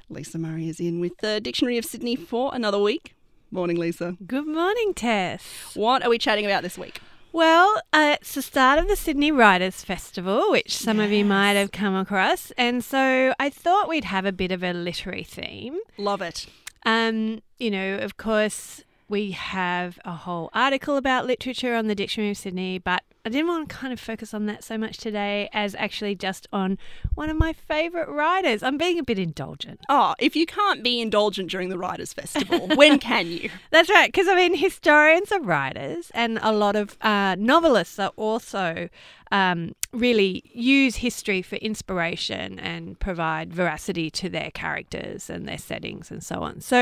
Lisa Murray is in with the Dictionary of Sydney for another week. Morning, Lisa. Good morning, Tess. What are we chatting about this week? Well, it's the start of the Sydney Writers' Festival, which some of you might have come across. And so I thought we'd have a bit of a literary theme. Love it. Of course, we have a whole article about literature on the Dictionary of Sydney, but I didn't want to kind of focus on that so much today as actually just on one of my favourite writers. I'm being a bit indulgent. Oh, if you can't be indulgent during the Writers' Festival, when can you? That's right, because, historians are writers, and a lot of novelists are also really use history for inspiration and provide veracity to their characters and their settings and so on. So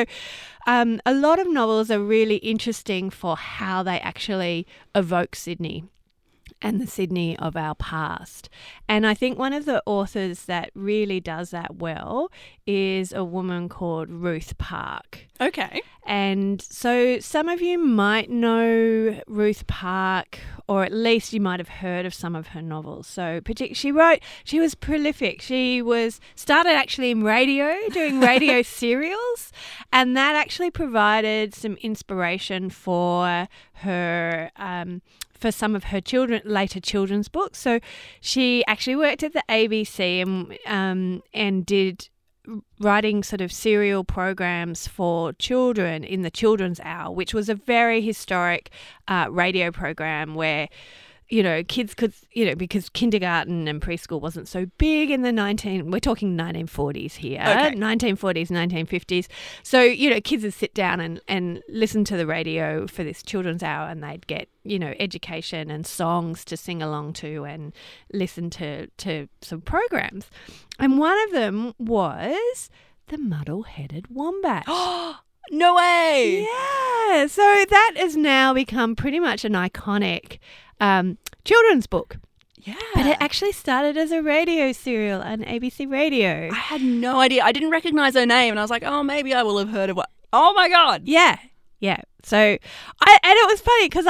a lot of novels are really interesting for how they actually evoke Sydney and the Sydney of our past. And I think one of the authors that really does that well is a woman called Ruth Park. Okay. And so some of you might know Ruth Park, or at least you might have heard of some of her novels. So she was prolific. She started actually in radio, doing radio serials, and that actually provided some inspiration for her for some of her later children's books. So she actually worked at the ABC and did writing sort of serial programs for children in the Children's Hour, which was a very historic radio program where, kids could, because kindergarten and preschool wasn't so big in we're talking 1940s here, okay. 1940s, 1950s. So, kids would sit down and listen to the radio for this Children's Hour, and they'd get, education and songs to sing along to and listen to some programs. And one of them was The Muddle-Headed Wombat. Oh, no way! Yeah. So that has now become pretty much an iconic children's book. Yeah. But it actually started as a radio serial on ABC Radio. I had no idea. I didn't recognize her name, and I was like, oh, maybe I will have heard of what. Oh, my God. Yeah. Yeah. So, and it was funny because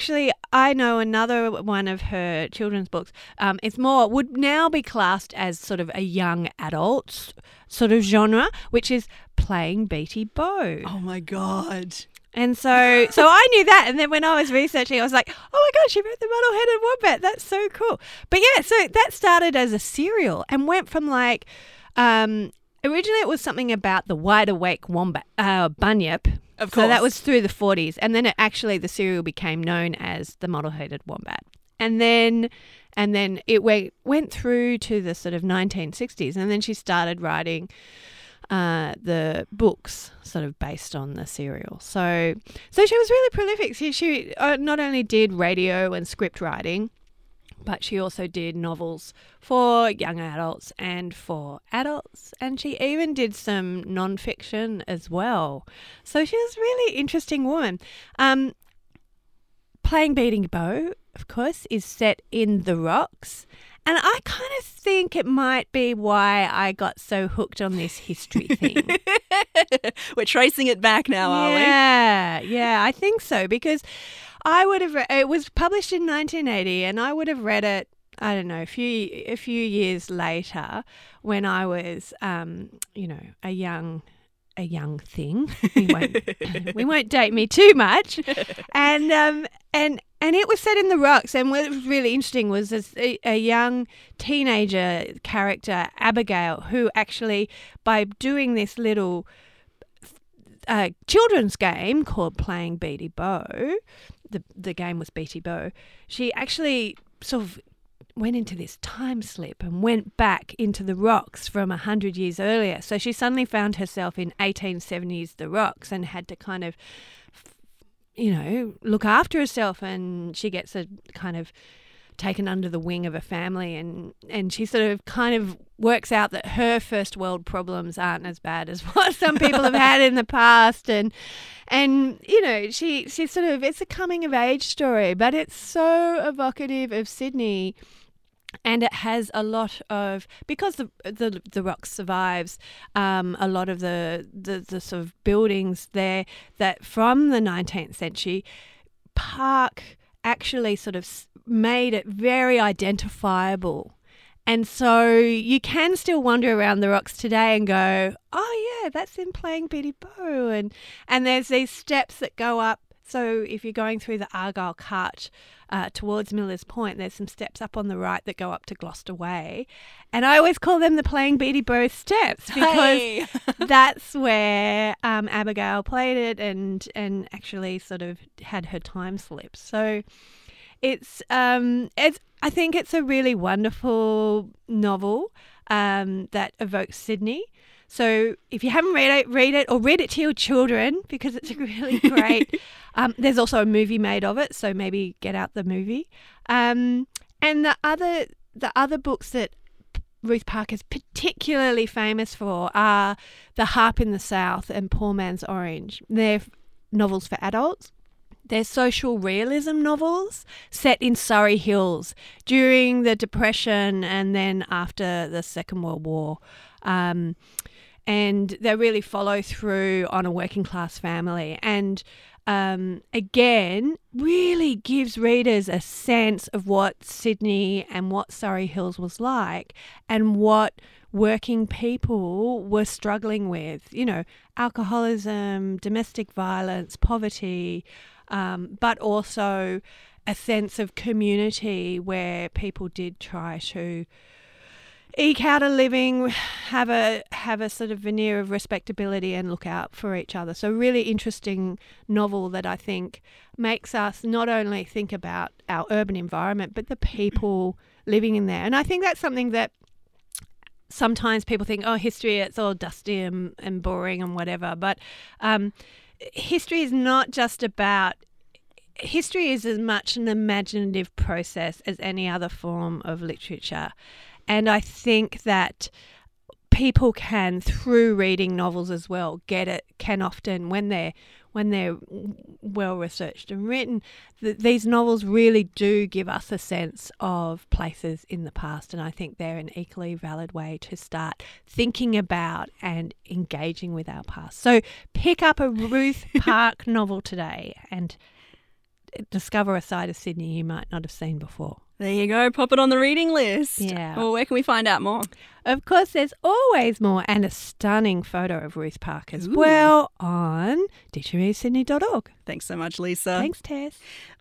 I know another one of her children's books. Would now be classed as sort of a young adult sort of genre, which is Playing Beatty Bow. Oh, my God. And so I knew that. And then when I was researching, I was like, oh my God, she wrote The Muddle-Headed Wombat. That's so cool. But yeah, so that started as a serial and went from originally it was something about the wide awake wombat, bunyip. Of course. So that was through the 40s. And then the serial became known as The Muddle-Headed Wombat. And then it went through to the sort of 1960s. And then she started writing the books sort of based on the serial. So she was really prolific. She not only did radio and script writing, but she also did novels for young adults and for adults. And she even did some nonfiction as well. So she was a really interesting woman. Playing Beatty Bow, of course, is set in the Rocks. And I kind of think it might be why I got so hooked on this history thing. We're tracing it back now, are we? Yeah, I think so, because I would have it was published in 1980, and I would have read it, I don't know, a few years later when I was, a young thing. We won't date me too much, and it was set in the Rocks. And what was really interesting was a young teenager character, Abigail, who actually, by doing this little children's game called Playing Beatty Bow, the game was Beatty Bow, she actually sort of went into this time slip and went back into the Rocks from 100 years earlier. So she suddenly found herself in 1870s the Rocks and had to kind of, look after herself, and she gets a kind of taken under the wing of a family, and she sort of kind of works out that her first world problems aren't as bad as what some people have had in the past, and she sort of, it's a coming of age story, but it's so evocative of Sydney. And it has a lot of, because the Rocks survives, a lot of the sort of buildings there that from the 19th century, Park actually sort of made it very identifiable. And so you can still wander around the Rocks today and go, oh that's in Playing Biddy Bo. And there's these steps that go up. So if you're going through the Argyle Cut towards Millers Point, there's some steps up on the right that go up to Gloucester Way. And I always call them the Playing Biddy Bo steps because that's where Abigail played it and actually sort of had her time slip. So I think it's a really wonderful novel that evokes Sydney. So if you haven't read it or read it to your children because it's really great. There's also a movie made of it, so maybe get out the movie. And the other books that Ruth Parker is particularly famous for are The Harp in the South and Poor Man's Orange. They're novels for adults. They're social realism novels set in Surrey Hills during the Depression and then after the Second World War. And they really follow through on a working class family and again really gives readers a sense of what Sydney and what Surrey Hills was like and what working people were struggling with, alcoholism, domestic violence, poverty, but also a sense of community where people did try to eke out a living, have a sort of veneer of respectability and look out for each other. So really interesting novel that I think makes us not only think about our urban environment, but the people living in there. And I think that's something that sometimes people think, history, it's all dusty and boring and whatever. But history is not just about... History is as much an imaginative process as any other form of literature. And I think that people can, through reading novels as well, can often, when they're well researched and written, these novels really do give us a sense of places in the past. And I think they're an equally valid way to start thinking about and engaging with our past. So pick up a Ruth Park novel today and discover a side of Sydney you might not have seen before. There you go. Pop it on the reading list. Yeah. Well, where can we find out more? Of course, there's always more and a stunning photo of Ruth Park as well on dictionarysydney.org. Thanks so much, Lisa. Thanks, Tess.